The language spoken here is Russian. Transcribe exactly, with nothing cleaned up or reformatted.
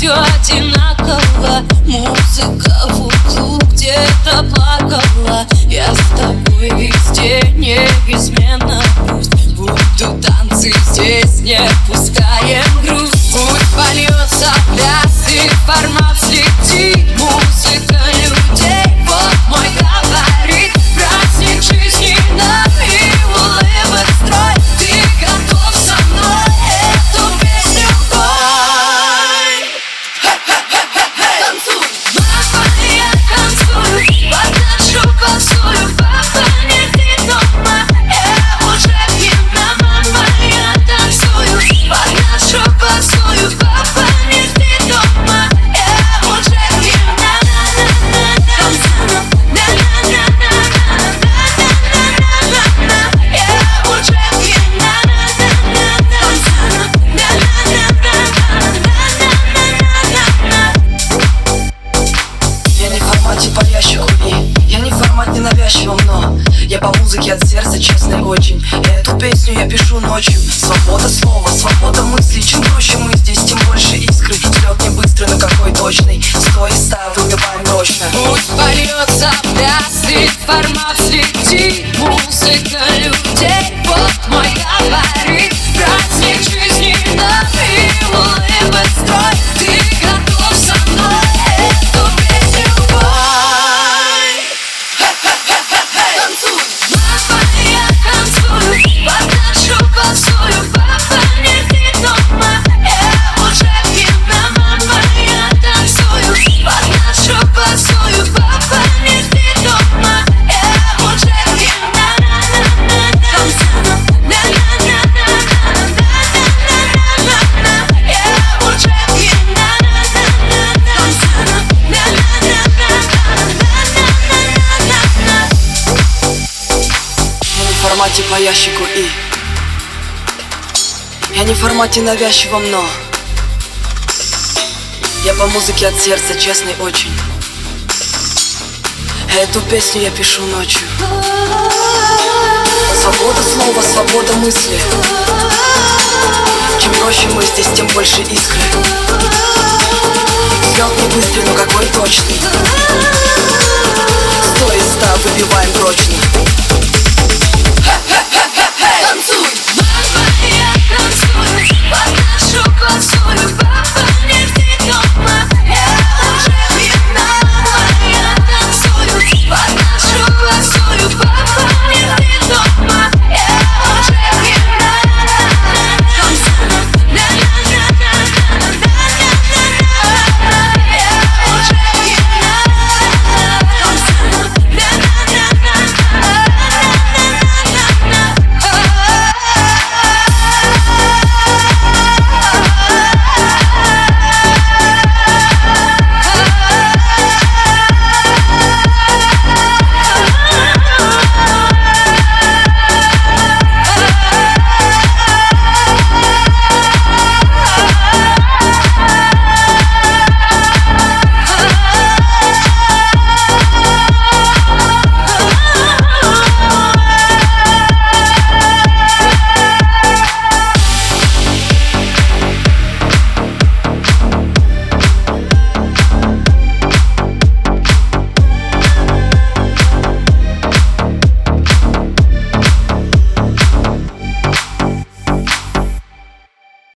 все одинаково. Музыка в углу где-то плакала. Я с тобой везде неизменно. Пусть будут танцы здесь, не пускаем грусть. Пусть польется пляс и формат слетит. Музыка людей, вот мой говорит. Праздник жизни нам и улыбок строй. Ты готов со мной эту песню пой? Танцуй, мама, я танцую, подношу косую. Папа, не ты дома, я уже пьяна. Мама, я танцую, подношу косую. Папа, не ты дома, я уже пьяна. Я не в формате по ящику и я не в формате ненавязчивом, но я по музыке от сердца, честно, очень. И эту песню я пишу ночью. Свобода слова, свобода мысли. Чем проще мы здесь, тем больше искры. Взлет не быстрый, но какой точный. Сто и ста выбиваем точно. Пусть польется пляс и формат слетит. Музыка людей, вот мой говорит. Праздник жизни нам и улыбок строй. Ты готов со мной эту песню пой? Танцуй, мама, я танцую, подношу косую. Папа, не ты дома, я уже пьяна. Мама, я танцую, подношу косую. Папа, не ты дома, я уже пьяна. Я уже пьяна. Я не в формате по ящику и я не в формате навязчивом, но я по музыке от сердца, честный, очень. Эту песню я пишу ночью. Свобода слова, свобода мысли. Чем проще мы здесь, тем больше искры. Взлет не быстрый, но какой точный. Сто из ста выбиваем прочно.